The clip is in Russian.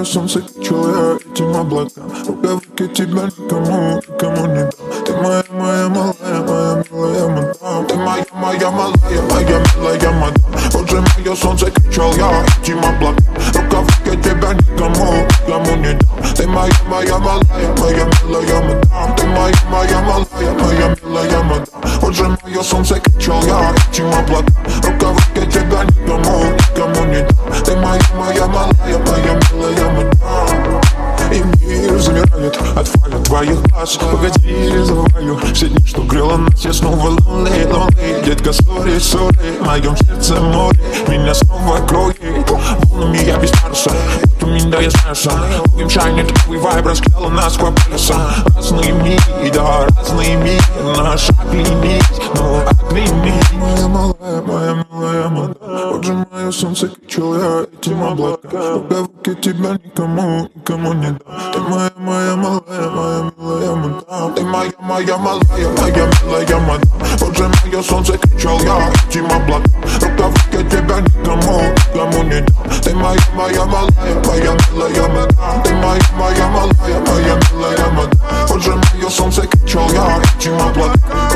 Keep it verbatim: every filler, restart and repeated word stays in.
солнце, кричал я этим облакам. Рукавики тебя никому, никому не дам. Ты моя, моя малая, моя милая мадам. Ты моя, моя малая, моя милая мадам. Вот же мое солнце, кричал я этим облакам. Рукавики тебя никому, никому не дам. Ты моя, моя малая, моя милая мадам. Ты моя, моя малая, моя милая мадам. Вот же мое солнце, кричал я этим облакам. Рукавики тебя никому, никому не дам. Ты моя, моя малая, моя милая мадам. И мир замирает от фаля твоих глаз. Погоди, забываю все дни, что грело нас. Я снова лунный, лунный. Детка, сори, сори. В моем сердце море, меня снова кроет волнами, я без паруса. Вот у меня я знаю сам. Ловим шайнит, твой вайб раскрыла нас по полюсам. Разные мири, да, разные миры. Наш оклинит, но оклинит. Моя малая, моя милая мадам. Вот же мое солнце, кричал я этим облакам. Рукавики тебя никому, никому не дам. Ты моя, моя малая, моя милая мадам. Ты моя, моя малая, моя милая мадам. Вот же мое солнце, кричал я этим облакам. Рукавики тебя никому, никому не дам. Ты моя, моя малая, моя милая мадам. Ты моя, моя малая, моя милая мадам. Вот же мое солнце, кричал я этим облакам.